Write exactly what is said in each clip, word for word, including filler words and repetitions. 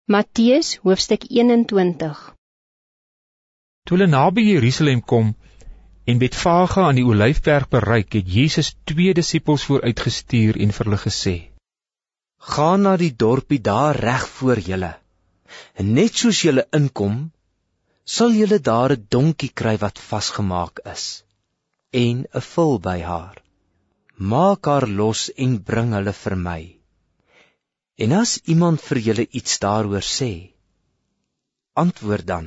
Matteus hoofstuk eenentwintig. Toe hulle naby Jerusalem kom en Betfage aan die Olyfberg bereik, het Jesus twee disippels vooruitgestuur en vir hulle gesê: Ga na die dorpie daar reg voor julle, en net soos julle inkom, sal julle daar 'n donkie kry wat vasgemaak is, en 'n vul by haar. Maak haar los en bring hulle vir my. En as iemand vir julle iets daaroor sê, antwoord dan: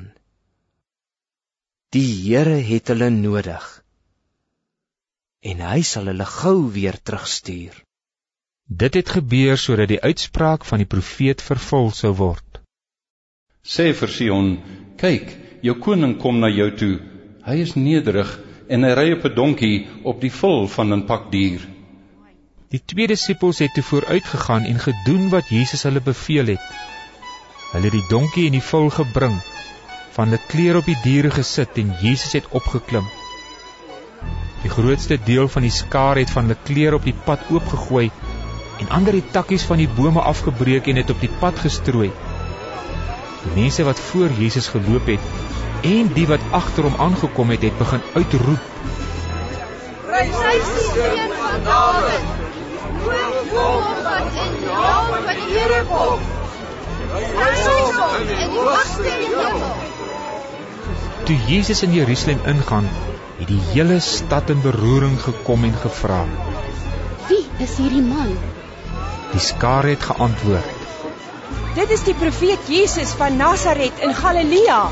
Die Here het hulle nodig, en hy sal hulle gou weer terugstuur. Dit het gebeur sodat die uitspraak van die profeet vervul sou word. Sê vir Sion, kyk, jou koning kom na jou toe. Hy is nederig en hy ry op 'n donkie op die vul van 'n pak dier. Die twee disippels het toe vooruit gegaan en gedoen wat Jesus hulle beveel het. Hulle het die donkie en die vul gebring, van hulle klere op die diere gesit en Jesus het opgeklim. Die grootste deel van die skaar het van hulle klere op die pad oopgegooi en ander het takkies van die bome afgebreek en het op die pad gestrooi. Die mense wat voor Jesus geloop het en die wat agter hom aangekom het, het begin uitroep: Prys die Seun van Dawid! Loop hom wat in die naam van die Here kom! Prys hom in die hoogste hemel! Toe Jesus in Jerusalem ingaan, het die hele stad in beroering gekom en gevra: Wie is hierdie man? Die skare het geantwoord: Dit is die profeet Jesus van Nasaret in Galilea.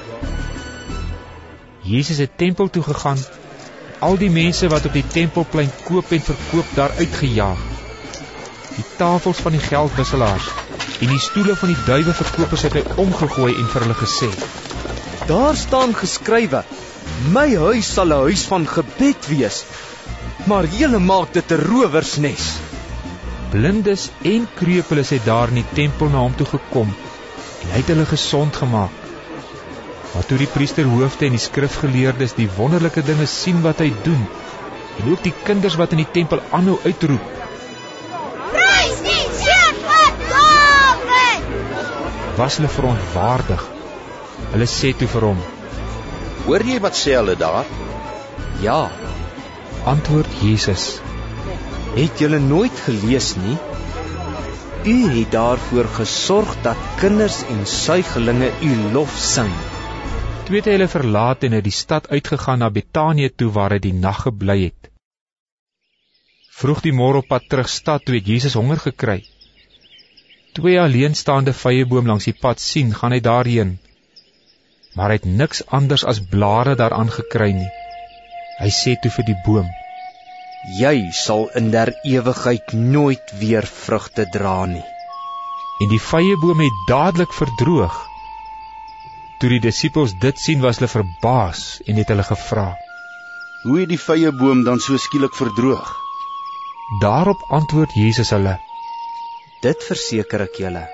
Jesus het tempel toe gegaan, al die mense wat op die tempelplein koop en verkoop daar uitgejaag. Die tafels van die geldwisselaars en die stoele van die duiweverkopers het hy omgegooi en vir hulle gesê: Daar staan geskrywe: My huis sal 'n huis van gebed wees, maar julle maak dit 'n rowersnes. Blindes en kreupeles het daar in die tempel na hom toe gekom en hy het hulle gesond gemaak. Maar toe die priesterhoofde en die skrifgeleerdes die wonderlike dinge sien wat hy doen, en ook die kinders wat in die tempel aanhou uitroep: Prys die Seun van Dawid! Was hulle verontwaardig. Hulle sê toe vir hom: Hoor jy wat sê hulle daar? Ja, antwoord Jesus: Het julle nooit gelees nie? U het daarvoor gesorg dat kinders en suigelinge u lof sing. Toe het hy hulle verlaat en uit die stad uitgegaan na Betanië toe, waar hy die nag gebly het. Vroeg die môre op pad terug stad toe het Jesus honger gekry. Toe hy 'n alleenstaande vyeboom langs die pad sien, gaan hy daarheen. Maar hy het niks anders as blare daaraan gekry nie. Hy sê toe vir die boom: Jy sal in der ewigheid nooit weer vrugte dra nie. En die vyeboom het dadelik verdroog. Toe die disippels dit sien, was hulle verbaas en het hulle gevra: Hoe het die vyeboom dan so skielik verdroog? Daarop antwoord Jesus hulle: Dit verseker ek julle.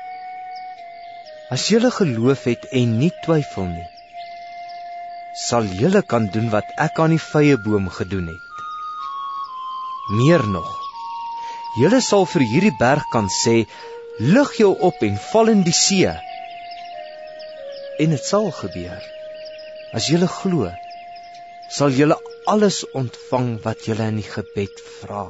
As julle geloof het en nie twyfel nie, sal julle kan doen wat ek aan die vyeboom gedoen het. Meer nog, julle sal vir hierdie berg kan sê: Lig jou op en val in die see. En dit sal gebeur. As julle glo, sal julle alles ontvang wat julle in die gebed vra.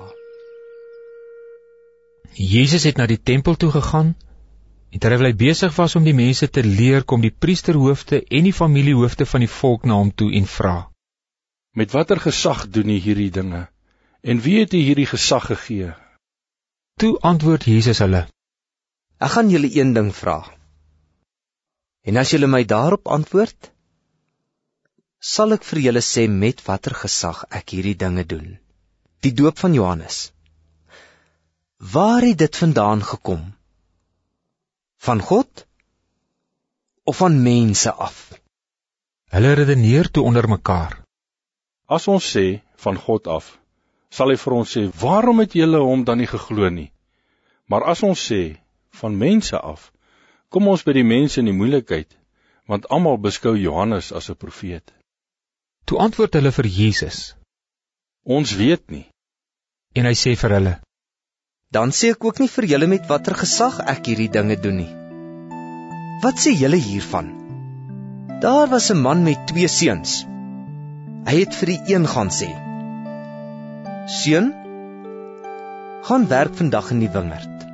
Jesus het na die tempel toe gegaan, en terwyl hy besig was om die mense te leer, kom die priesterhoofde en die familiehoofde van die volk na hom toe en vra: Met watter gesag doen jy hierdie dinge? En wie het jy hierdie gesag gegee? Toe antwoord Jesus hulle: Ek gaan julle een ding vra. En as julle my daarop antwoord, sal ek vir julle sê met watter gesag ek hierdie dinge doen. Die doop van Johannes. Waar het dit vandaan gekom? Van God of van mense af? Hulle redeneer toe onder mekaar: As ons sê van God af, sal hy vir ons sê: Waarom het julle hom dan nie geglo nie? Maar as ons sê van mense af, kom ons by die mense in die moeilikheid, want almal beskou Johannes as 'n profeet. Toe antwoord hulle vir Jesus: Ons weet nie. En hy sê vir hulle: Dan sê ek ook nie vir julle met watter gesag ek hierdie dinge doen nie. Wat sê julle hiervan? Daar was 'n man met twee seuns. Hy het vir die een gaan sê: Seun, gaan werk vandag in die wingerd.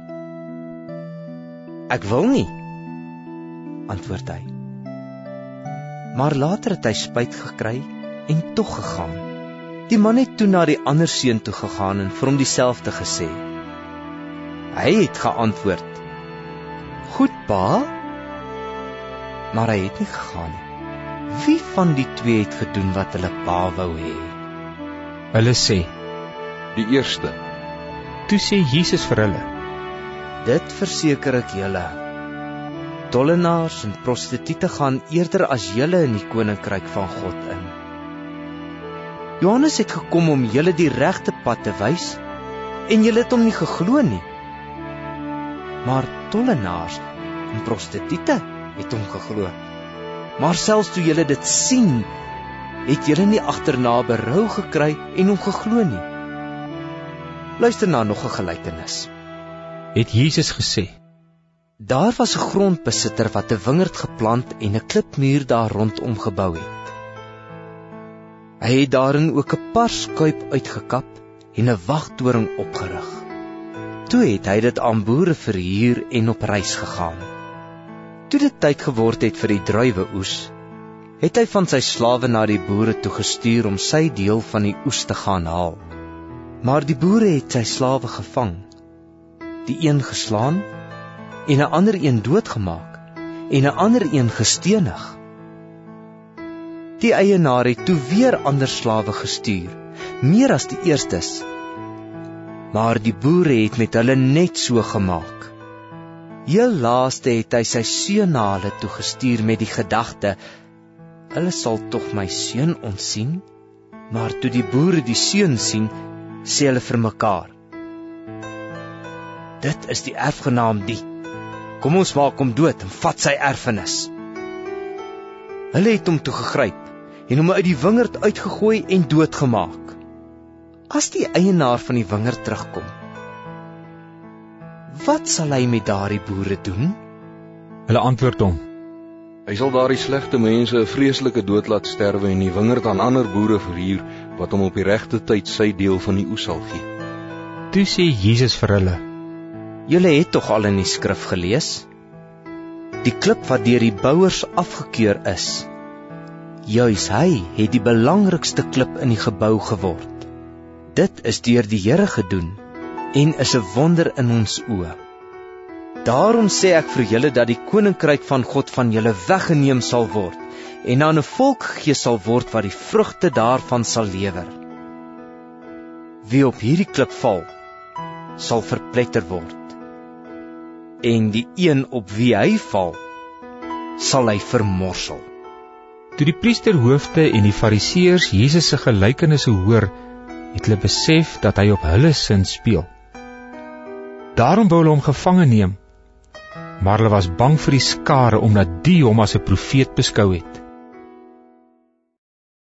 Ek wil nie, antwoord hy. Maar later het hy spyt gekry en tog gegaan. Die man het toe na die ander seun toe gegaan en vir hom dieselfde gesê. Hy het geantwoord: Goed, pa. Maar hy het nie gegaan nie. Wie van die twee het gedoen wat hulle pa wou hê? Hulle sê: Die eerste. Toe sê Jesus vir hulle: Dit verseker ek julle. Tollenaars en prostituie gaan eerder as julle in die koninkryk van God in. Johannes het gekom om julle die regte pad te wys en julle het hom nie geglo nie. Maar tollenaars en prostituie het hom geglo. Maar selfs toe julle dit sien, het julle nie agterna berou gekry en hom geglo nie. Luister na nog 'n gelykenis. Het Jesus gesê: Daar was 'n grondbesitter wat 'n wingerd geplant en 'n klipmuur daar rondom gebou het. Hy het daarin ook 'n parskuip uitgekap en 'n wagtoring opgerig. Toe het hy dit aan boere verhuur en op reis gegaan. Toe dit tyd geword het vir die druiweoes, het hy van sy slawe na die boere toe gestuur om sy deel van die oes te gaan haal. Maar die boere het sy slawe gevang, die een geslaan en 'n ander een doodgemaak en 'n ander een gestenig. Die eienaar het toe weer ander slawe gestuur, meer as die eerstes. Maar die boere het met hulle net so gemaak. Heel laaste het hy sy seun na hulle toe gestuur met die gedagte: Hulle sal tog my seun ontsien. Maar toe die boere die seun sien, sê hulle vir mekaar: Dit is die erfgenaam die. Kom ons maak hom dood en vat sy erfenis. Hulle het hom toe gegryp en hom uit die wingerd uitgegooi en doodgemaak. As die eienaar van die wingerd terugkom, wat sal hy met daardie boere doen? Hulle antwoord hom: Hy sal daardie slegte mense 'n vreeslike dood laat sterwe en die wingerd aan ander boere verhuur wat hom op die regte tyd sy deel van die oes sal gee. Toe sê Jesus vir hulle: Julle het tog al in die skrif gelees? Die klip wat deur die bouers afgekeur is, juis hy het die belangrikste klip in die gebou geword. Dit is deur die Here gedoen en is 'n wonder in ons oë. Daarom sê ek vir julle dat die koninkryk van God van julle weggeneem sal word en aan 'n volk gegee sal word wat die vrugte daarvan sal lewer. Wie op hierdie klip val, sal verpletter word. En die een op wie hy val, sal hy vermorsel. Toe die priesterhoofde en die fariseërs Jesus se gelykenisse hoor, het hulle besef dat hy op hulle sin speel. Daarom wou hulle hom gevange neem, maar hulle was bang vir die skare omdat die hom as 'n profeet beskou het.